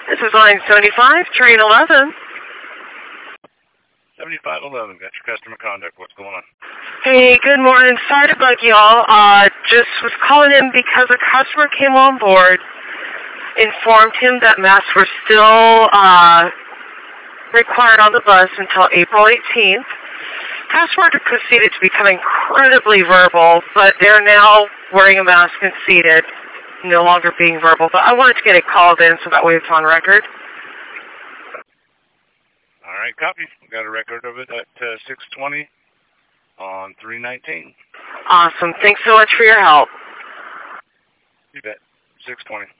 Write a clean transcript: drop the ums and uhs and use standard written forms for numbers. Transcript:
This is line 75, train 11. 7511, got your customer conduct. What's going on? Hey, good morning. Sorry to bug y'all. Just was calling in because a customer came on board, informed him that masks were still required on the bus until April 18th. Customer proceeded to become incredibly verbal, but they're now wearing a mask and seated, no longer being verbal. But I wanted to get it called in so that way it's on record. All right, copy. We got a record of it at 6:20 on 3/19. Awesome. Thanks so much for your help. You bet. 6:20.